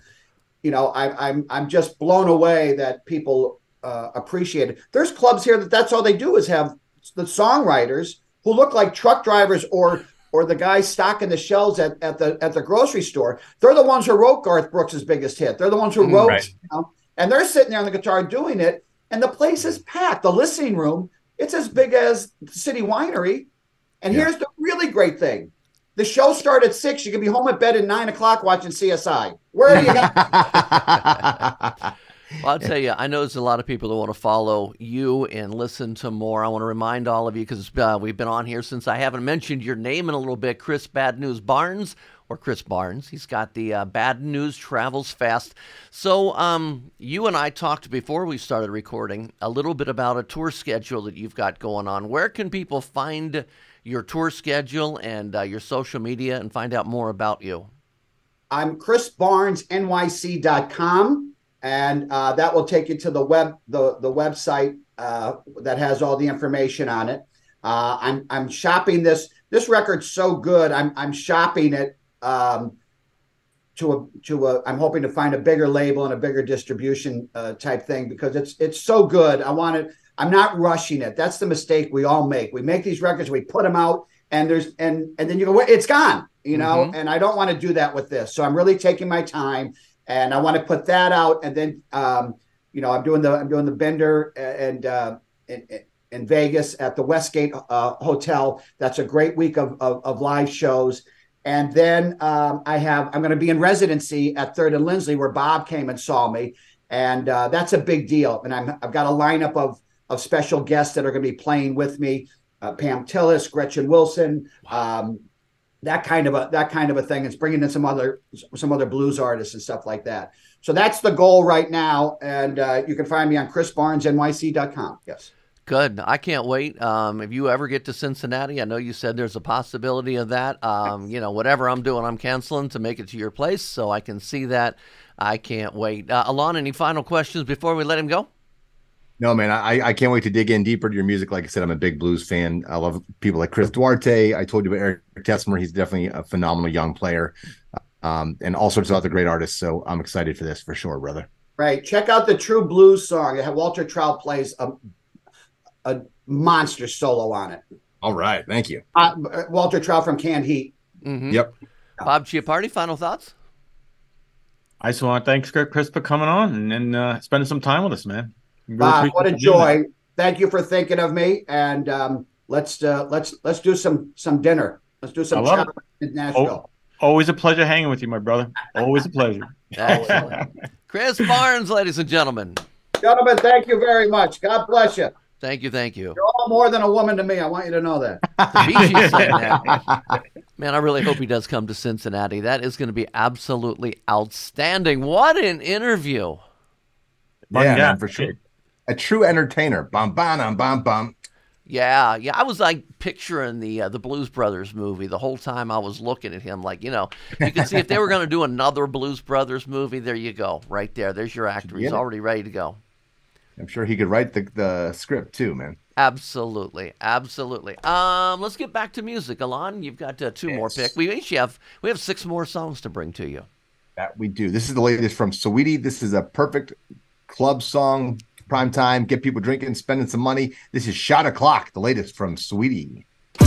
just blown away that people appreciate it. There's clubs here that's all they do is have the songwriters who look like truck drivers or the guys stocking the shelves at the grocery store. They're the ones who wrote Garth Brooks' biggest hit. They're the ones who wrote, and they're sitting there on the guitar doing it. And the place is packed. The listening room, it's as big as the City Winery. And here's the really great thing. The show started at 6. You can be home at bed at 9 o'clock watching CSI. Where do you go? Well, I'll tell you, I know there's a lot of people that want to follow you and listen to more. I want to remind all of you, because we've been on here since I haven't mentioned your name in a little bit, Chris Bad News Barnes, or Chris Barnes. He's got the Bad News Travels Fast. So you and I talked before we started recording a little bit about a tour schedule that you've got going on. Where can people find your tour schedule and your social media and find out more about you? I'm chrisbarnesnyc.com. And that will take you to the website that has all the information on it. I'm shopping this record's so good. I'm shopping it I'm hoping to find a bigger label and a bigger distribution type thing, because it's so good. I want it. I'm not rushing it. That's the mistake we all make. We make these records, we put them out, and then you go, it's gone, And I don't want to do that with this. So I'm really taking my time. And I want to put that out, and then I'm doing the Bender and in Vegas at the Westgate Hotel. That's a great week of live shows, and then I'm going to be in residency at 3rd and Lindsley, where Bob came and saw me, and that's a big deal. And I've got a lineup of special guests that are going to be playing with me: Pam Tillis, Gretchen Wilson. Wow. That kind of a thing. It's bringing in some other blues artists and stuff like that. So that's the goal right now. And you can find me on chrisbarnesnyc.com. Yes. Good. I can't wait. If you ever get to Cincinnati, I know you said there's a possibility of that. Whatever I'm doing, I'm canceling to make it to your place, so I can see that. I can't wait. Alon, any final questions before we let him go? No, man, I can't wait to dig in deeper to your music. Like I said, I'm a big blues fan. I love people like Chris Duarte. I told you about Eric Tesmer. He's definitely a phenomenal young player, and all sorts of other great artists. So I'm excited for this for sure, brother. Right. Check out the True Blues song. Walter Trout plays a monster solo on it. All right. Thank you. Walter Trout from Canned Heat. Mm-hmm. Yep. Bob Chiappardi, final thoughts? I just want to thank Chris for coming on and spending some time with us, man. Bob, what a joy! Thank you for thinking of me, and let's do some dinner. Let's do some chocolate in Nashville. Always a pleasure hanging with you, my brother. Always a pleasure. Excellent. Chris Barnes, ladies and gentlemen. Gentlemen, thank you very much. God bless you. Thank you. You're all more than a woman to me. I want you to know that. The Bee Gees said that. Man, I really hope he does come to Cincinnati. That is going to be absolutely outstanding. What an interview. Yeah, man, for sure. A true entertainer. Bum, bum, bum, bum. Yeah. I was like picturing the Blues Brothers movie the whole time I was looking at him. Like, you can see if they were going to do another Blues Brothers movie, there you go. Right there. There's your actor. He's already ready to go. I'm sure he could write the script too, man. Absolutely. Let's get back to music. Alon, you've got two more picks. We have 6 more songs to bring to you. That we do. This is the latest from Saweetie. This is a perfect club song, prime time, get people drinking, spending some money. This is Shot O'Clock, the latest from Saweetie.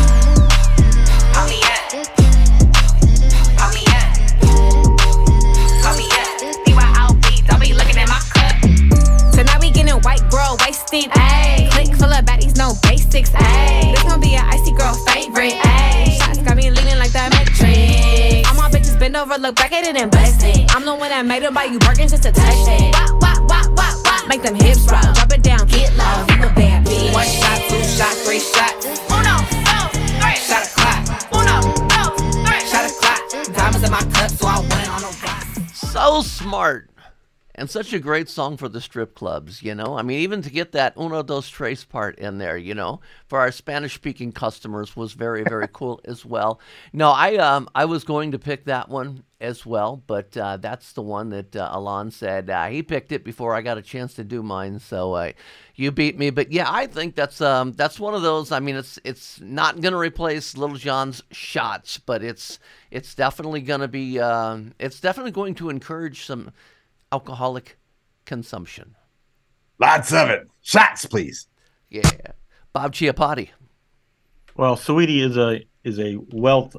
White girl wasted, ayy. Click full of baddies, no basics, ayy. This gon' be an icy girl favorite, ayy. Shots got me leaning like the Matrix. All my bitches bend over, look back at it and bless it. I'm the one that made it buy you Birkins just to touch it. Wop, make them hips roll. Drop it down, get low, you a bad bitch. 1 shot, 2 shot, 3 shots. 1, 2, 3. Shot o'clock. 1, 2, 3. Shot o'clock. Diamonds in my cup, so I went on a rock. So smart. And such a great song for the strip clubs, I mean, even to get that uno, dos, tres part in there, for our Spanish-speaking customers was very, very cool as well. No, I was going to pick that one as well, but that's the one that Alon said. He picked it before I got a chance to do mine, so you beat me. But yeah, I think that's one of those. I mean, it's not going to replace Little John's Shots, but it's definitely going to be. It's definitely going to encourage some alcoholic consumption. Lots of it. Shots, please. Yeah. Bob Chiappardi. Well, Saweetie is a wealth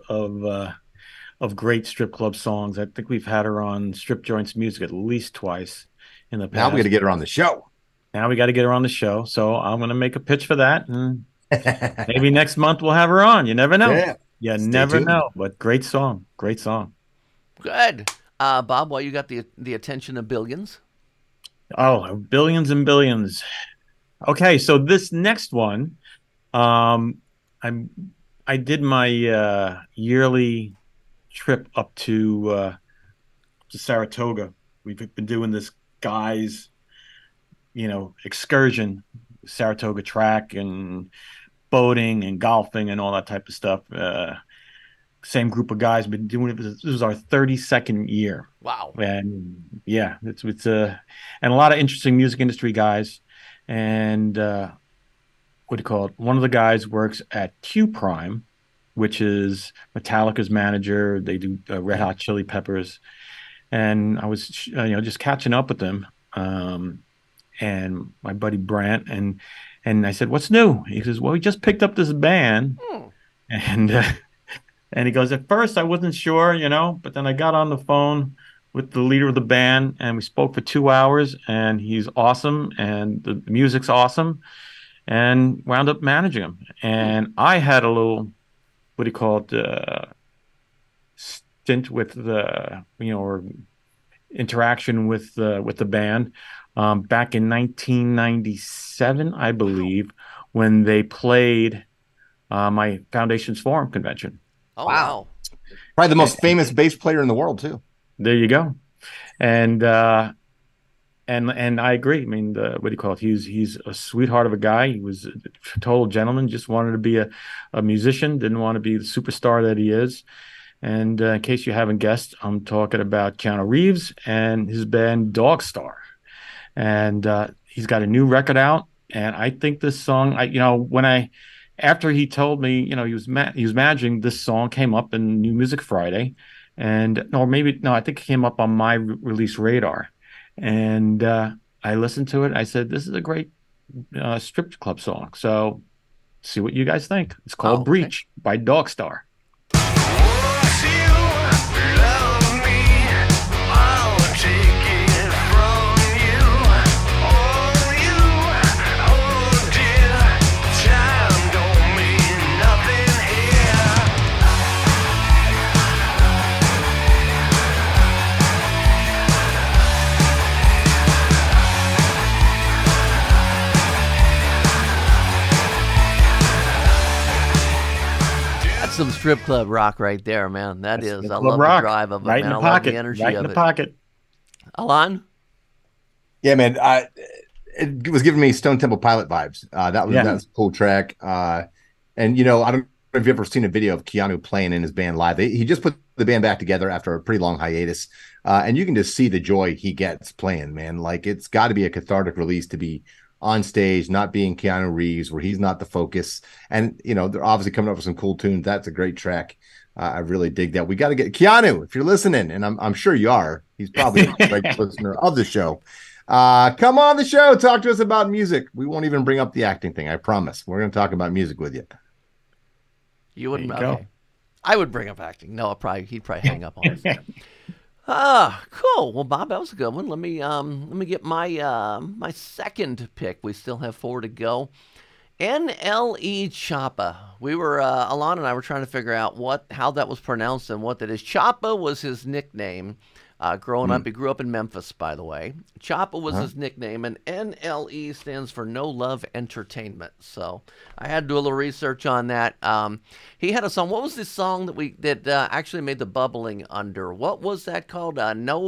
of great strip club songs. I think we've had her on Strip Joints Music at least twice in the past. Now we got to get her on the show. So I'm going to make a pitch for that. And maybe next month we'll have her on. You never know. Yeah. You never know. But great song. Good. Bob, why you got the attention of billions? Oh, billions and billions. Okay, so this next one, I did my yearly trip up to Saratoga. We've been doing this guys, excursion, Saratoga track and boating and golfing and all that type of stuff. Same group of guys been doing it. This was our 32nd year. Wow. And yeah, it's and a lot of interesting music industry guys. And what do you call it? One of the guys works at Q Prime, which is Metallica's manager. They do Red Hot Chili Peppers. And I was, just catching up with them. And my buddy Brant, and I said, "What's new?" He says, "Well, we just picked up this band." And he goes, "At first I wasn't sure, but then I got on the phone with the leader of the band and we spoke for 2 hours, and he's awesome and the music's awesome, and wound up managing him." And I had a little, stint with the, or interaction with the band back in 1997, I believe, when they played my Foundations Forum convention. Oh, wow. Probably the most famous bass player in the world, too. There you go. And I agree. I mean, he's a sweetheart of a guy. He was a total gentleman, just wanted to be a musician, didn't want to be the superstar that he is. And in case you haven't guessed, I'm talking about Keanu Reeves and his band Dogstar. And he's got a new record out. And I think this song, after he told me, he was managing, this song came up in New Music Friday, I think it came up on my release radar, and I listened to it. I said, "This is a great strip club song." So, see what you guys think. It's called "Breach" by Dogstar. some strip club rock right there, man. That's I love rock. The drive of it, right man. In the I pocket. love the energy right of in the it. pocket. Alon? Yeah, man. It was giving me Stone Temple Pilot vibes. That was a cool track. And, you know, I don't know if you've ever seen a video of Keanu playing in his band live. He just put the band back together after a pretty long hiatus. And you can just see the joy he gets playing, man. Like, it's got to be a cathartic release to be on stage, not being Keanu Reeves, where he's not the focus. And, you know, they're obviously coming up with some cool tunes. That's a great track. I really dig that. We got to get Keanu, if you're listening, and I'm sure you are. He's probably a great listener of the show. Come on the show. Talk to us about music. We won't even bring up the acting thing. I promise. We're going to talk about music with you. You wouldn't. There you Okay. go. I would bring up acting. No, he'd probably hang up on us. Cool. Well, Bob, that was a good one. Let me get my my second pick. We still have 4 to go. NLE Choppa. We were Alon and I were trying to figure out how that was pronounced and what that is. Choppa was his nickname. Growing up, he grew up in Memphis, by the way. Choppa was his nickname, and NLE stands for No Love Entertainment. So I had to do a little research on that. He had a song. What was this song that actually made the bubbling under? What was that called?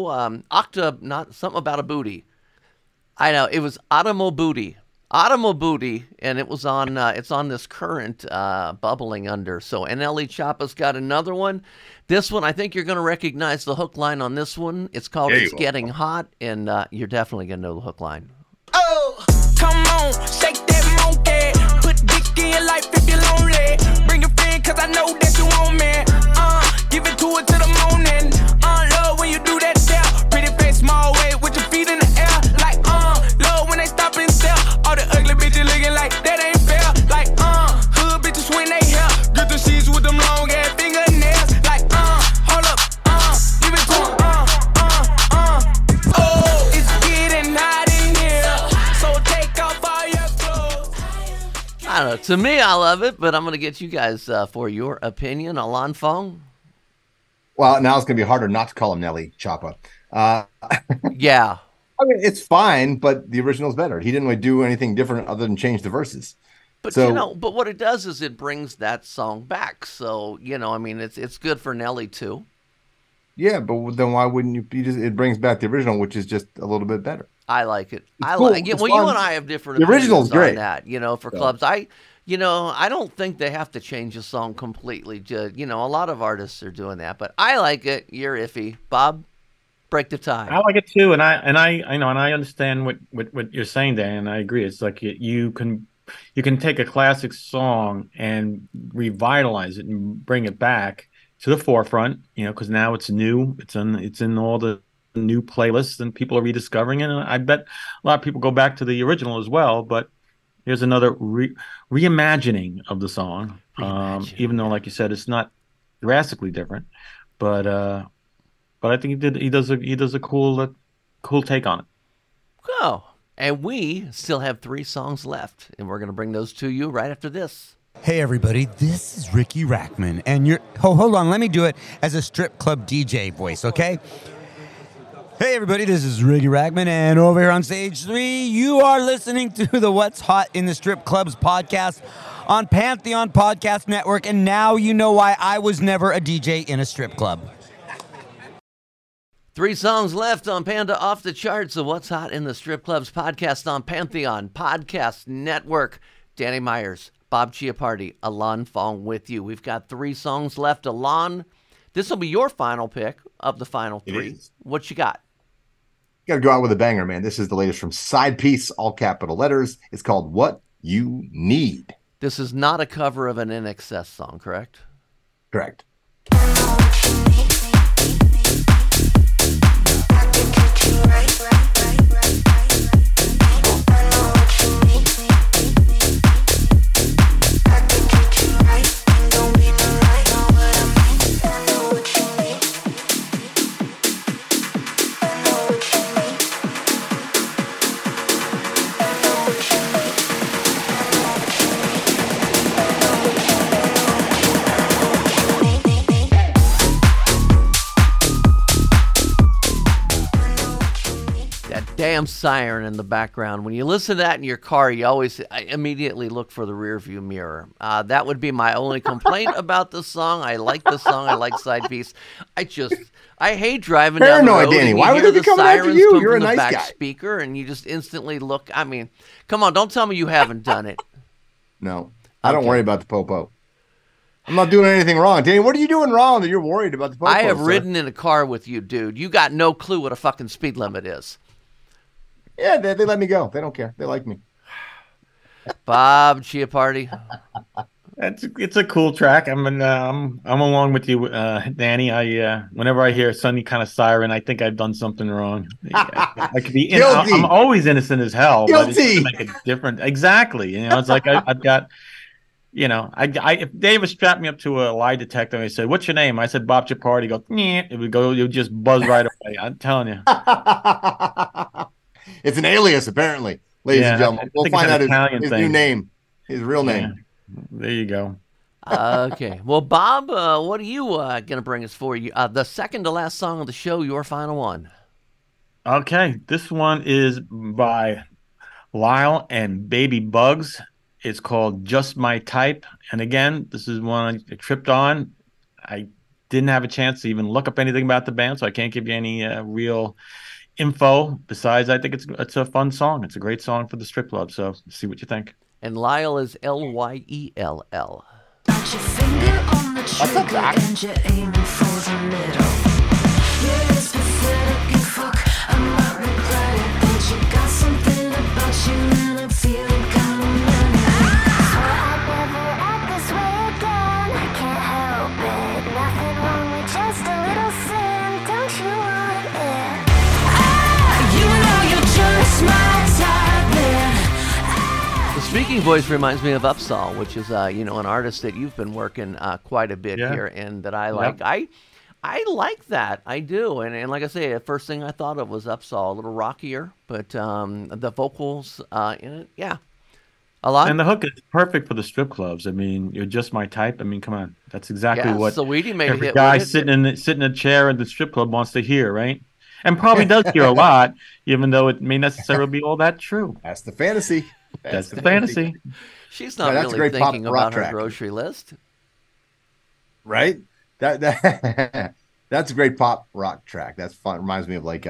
Not something about a booty. I know it was Automobooty. Booty, and it was on. It's on this current bubbling under. So NLE Choppa's got another one. This one, I think you're going to recognize the hook line on this one. It's called "It's Getting Hot," and you're definitely going to know the hook line. Oh, come on, shake that monkey. Put dick in your life if you're lonely. Bring your friend, 'cause I know that you want me. Give it to it to the morning. Love when you do that there. Pretty face, small way with your feet in the air. Like, love when they stop and stare. All the ugly bitches looking like that ain't fair. Like, hood bitches when they hair. Get the sheets with them long ass fingernails. Like, hold up, give it to 'em, Oh, it's getting hot in here. So take off all your clothes. I don't know. To me, I love it, but I'm going to get you guys for your opinion. Alon Fong? Well, now it's going to be harder not to call him Nelly Choppa. Yeah. I mean, it's fine, but the original's better. He didn't really do anything different other than change the verses. But So- but what it does is it brings that song back. So, I mean, it's good for Nelly too. Yeah, but then why wouldn't you? It brings back the original, which is just a little bit better. I like it. cool. Well, It's you fun. and I have different The original's opinions great. on that, for Yeah. clubs. I don't think they have to change a song completely. A lot of artists are doing that, but I like it. You're iffy. Bob, break the tie. I like it too, and I know, and I understand what you're saying, Dan, and I agree. It's like you can take a classic song and revitalize it and bring it back to the forefront, because now it's new. It's in all the new playlists, and people are rediscovering it. And I bet a lot of people go back to the original as well. But here's another reimagining of the song, even though, like you said, it's not drastically different, but I think he does a cool take on it. Oh, and we still have 3 songs left, and we're going to bring those to you right after this. Hey everybody, this is Ricky Rackman, and hold on, let me do it as a strip club DJ voice, okay? Hey everybody, this is Ricky Rackman, and over here on stage 3, you are listening to the What's Hot in the Strip Clubs podcast on Pantheon Podcast Network, and now you know why I was never a DJ in a strip club. 3 songs left on Panda Off the Charts of What's Hot in the Strip Clubs podcast on Pantheon Podcast Network. Danny Myers, Bob Chiappardi, Alon Fong with you. We've got 3 songs left. Alon, this will be your final pick of the final 3. What you got? Got to go out with a banger, man. This is the latest from Side Piece, all capital letters. It's called What You Need. This is not a cover of an NXS song, correct? Correct. goddamn siren in the background. When you listen to that in your car, I immediately look for the rearview mirror. That would be my only complaint about the song. I like the song. I like Side Piece. I hate driving down the road. Paranoid, Danny. And Why would hear they be the coming after sirens you? come You're from a the nice back guy. speaker, and you just instantly look. I mean, come on, don't tell me you haven't done it. No, I don't worry about the popo. I'm not doing anything wrong. Danny, what are you doing wrong that you're worried about the popo? I have sir? ridden in a car with you, dude. You got no clue what a fucking speed limit is. Yeah, they let me go. They don't care. They like me. Bob Chiappardi. It's a cool track. I'm along with you, Danny. Whenever I hear Sunny kind of siren, I think I've done something wrong. I could be Guilty. I'm always innocent as hell. But it Guilty. doesn't make a difference. Exactly. It's like I've got. If David strapped me up to a lie detector and he said, "What's your name?" I said, "Bob Chiappardi." He goes, "Yeah." It would just buzz right away. I'm telling you. It's an alias, apparently, ladies and gentlemen. We'll find out his new name, his real name. There you go. Okay. Well, Bob, what are you going to bring us for? You the second to last song of the show, your final one. Okay. This one is by Lyle and Baby Bugs. It's called Just My Type. And again, this is one I tripped on. I didn't have a chance to even look up anything about the band, so I can't give you any real info. Besides, I think it's a fun song. It's a great song for the strip club. So see what you think. And Lyle is Lyell. What's up, Zach? And you're aiming for the middle. Yeah, it's pathetic, you fuck. I might regret it, but you got something about you, and I'm feeling kind of manic. Swear I'd never act this way again. I can't help it. Nothing wrong with just a little sin. Don't you want it? You know you're just my type, man. The speaking voice reminds me of Upsall, which is an artist that you've been working quite a bit here, and that I like. Yep. I like that. I do. And like I say, the first thing I thought of was Upsall, a little rockier, but the vocals in it, yeah. A lot. And the hook is perfect for the strip clubs. I mean, you're just my type. I mean, come on. That's exactly what Saweetie made every a hit guy with it. sitting in a chair at the strip club wants to hear, right? And probably does hear a lot, even though it may necessarily be all that true. That's the fantasy. That's the fantasy. She's not that's a really great pop thinking rock about her track. grocery list. Right? That that's a great pop rock track. That's fun. Reminds me of like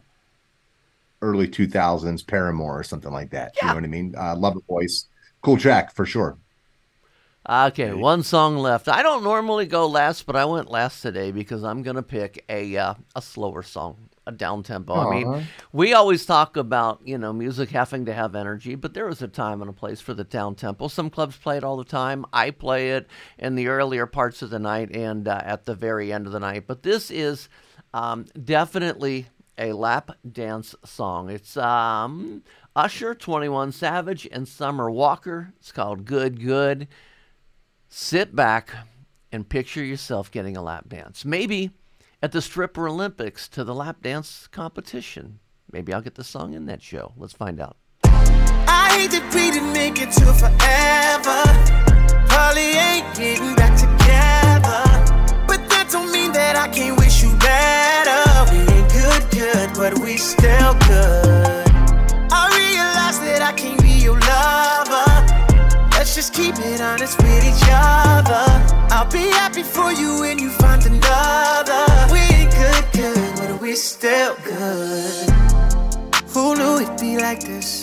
early 2000s Paramore or something like that. You know what I mean? Love her voice. Cool track for sure. Okay, one song left. I don't normally go last, but I went last today because I'm going to pick a slower song, a down tempo. I mean, we always talk about, music having to have energy, but there is a time and a place for the down tempo. Some clubs play it all the time. I play it in the earlier parts of the night and at the very end of the night. But this is definitely a lap dance song. It's Usher, 21 Savage, and Summer Walker. It's called Good Good. Sit back and picture yourself getting a lap dance. Maybe at the Stripper Olympics to the lap dance competition. Maybe I'll get the song in that show. Let's find out. I hate that we didn't make it to forever. Probably ain't getting back together. But that don't mean that I can't wish you better. We ain't good, but we still good. I realize that I can't be your lover. Let's just keep it honest with each other. I'll be happy for you when you find another. We ain't good, but we still good. Who knew it'd be like this?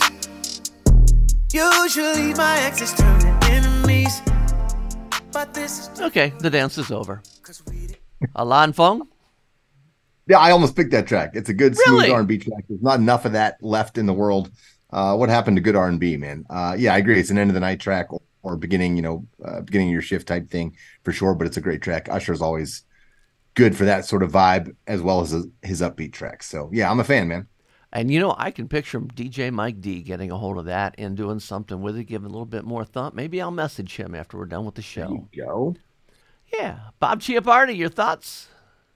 Usually my exes turn to enemies, but this is Okay, the dance is over. Alan Fong? Yeah, I almost picked that track. It's a good, smooth Really? R&B track. There's not enough of that left in the world. What happened to good R&B, man? Yeah, I agree. It's an end of the night track or beginning, beginning of your shift type thing for sure. But it's a great track. Usher's always good for that sort of vibe as well as his upbeat tracks. So yeah, I'm a fan, man. And I can picture DJ Mike D getting a hold of that and doing something with it, giving a little bit more thump. Maybe I'll message him after we're done with the show. There you go. Yeah. Bob Chiappardi, your thoughts?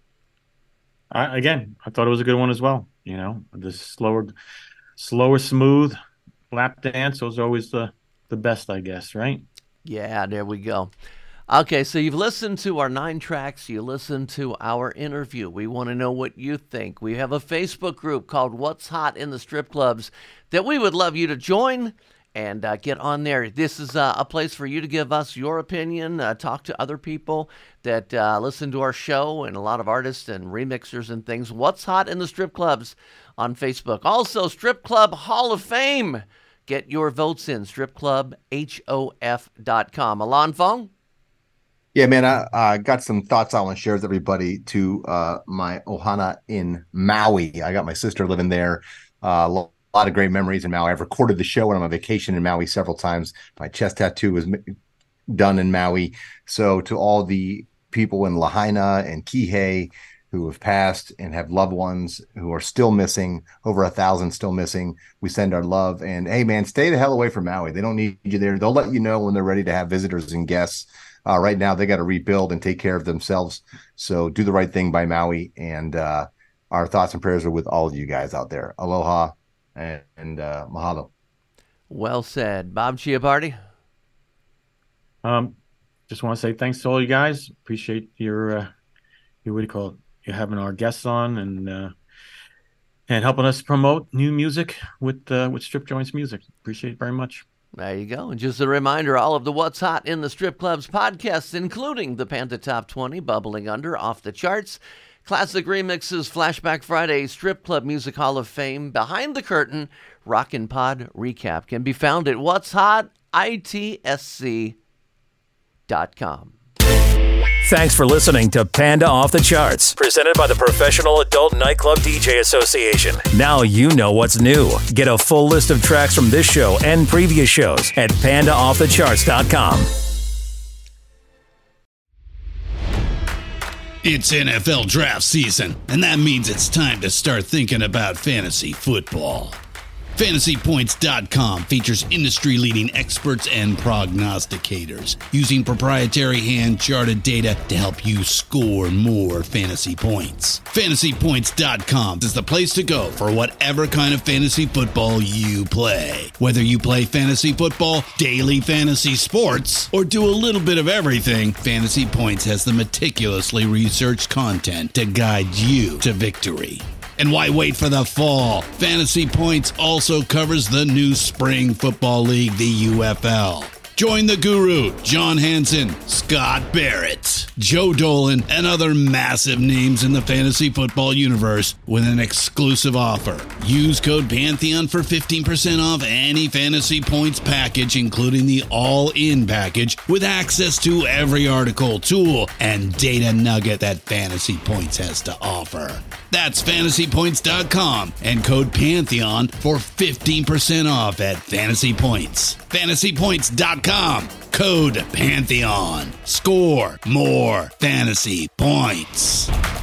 I thought it was a good one as well. The slower, smooth lap dance. Those are always the best, I guess, right? Yeah, there we go. Okay, so you've listened to our 9 tracks. You listened to our interview. We want to know what you think. We have a Facebook group called What's Hot in the Strip Clubs that we would love you to join and get on there. This is a place for you to give us your opinion, talk to other people that listen to our show, and a lot of artists and remixers and things. What's Hot in the Strip Clubs on Facebook. Also, Strip Club Hall of Fame. Get your votes in, stripclubhof.com. Alon Fong? Yeah, man, I got some thoughts I want to share with everybody to my ohana in Maui. I got my sister living there. A lot of great memories in Maui. I've recorded the show when I'm on vacation in Maui several times. My chest tattoo was done in Maui. So to all the people in Lahaina and Kihei who have passed and have loved ones who are still missing, over 1,000 still missing, we send our love. And hey, man, stay the hell away from Maui. They don't need you there. They'll let you know when they're ready to have visitors and guests. Right now, they got to rebuild and take care of themselves. So do the right thing by Maui. And our thoughts and prayers are with all of you guys out there. Aloha and mahalo. Well said. Bob Chiappardi? Just want to say thanks to all you guys. Appreciate your what do you call it? You're having our guests on and helping us promote new music with Strip Joints Music. Appreciate it very much. There you go. And just a reminder, all of the What's Hot in the Strip Clubs podcasts, including the Panda Top 20, Bubbling Under, Off the Charts, Classic Remixes, Flashback Friday, Strip Club Music Hall of Fame, Behind the Curtain, Rockin' Pod Recap, can be found at whatshotitsc.com. Thanks for listening to Panda Off the Charts, presented by the Professional Adult Nightclub DJ Association. Now you know what's new. Get a full list of tracks from this show and previous shows at pandaoffthecharts.com. It's NFL draft season, and that means it's time to start thinking about fantasy football. FantasyPoints.com features industry-leading experts and prognosticators using proprietary hand-charted data to help you score more fantasy points. FantasyPoints.com is the place to go for whatever kind of fantasy football you play. Whether you play fantasy football, daily fantasy sports, or do a little bit of everything, Fantasy Points has the meticulously researched content to guide you to victory. And why wait for the fall? Fantasy Points also covers the new spring football league, the UFL. Join the guru, John Hansen, Scott Barrett, Joe Dolan, and other massive names in the fantasy football universe with an exclusive offer. Use code Pantheon for 15% off any Fantasy Points package, including the all-in package, with access to every article, tool, and data nugget that Fantasy Points has to offer. That's FantasyPoints.com and code Pantheon for 15% off at Fantasy Points. FantasyPoints.com, code Pantheon. Score more fantasy points.